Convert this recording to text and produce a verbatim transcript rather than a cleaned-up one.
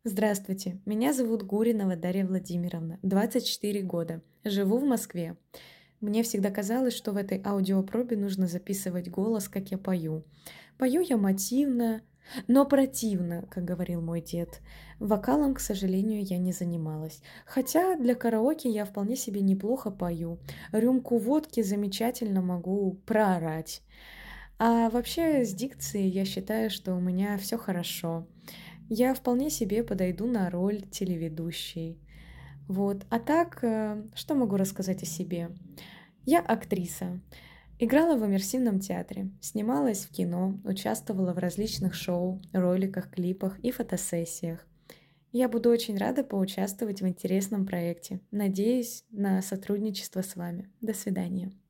Здравствуйте, меня зовут Гуринова Дарья Владимировна, двадцать четыре года. Живу в Москве. Мне всегда казалось, что в этой аудиопробе нужно записывать голос, как я пою. Пою я мотивно, но противно, как говорил мой дед. Вокалом, к сожалению, я не занималась. Хотя для караоке я вполне себе неплохо пою. Рюмку водки замечательно могу проорать. А вообще с дикцией я считаю, что у меня все хорошо. Я вполне себе подойду на роль телеведущей. Вот. А так, э, что могу рассказать о себе? Я актриса. Играла в иммерсивном театре, снималась в кино, участвовала в различных шоу, роликах, клипах и фотосессиях. Я буду очень рада поучаствовать в интересном проекте. Надеюсь на сотрудничество с вами. До свидания.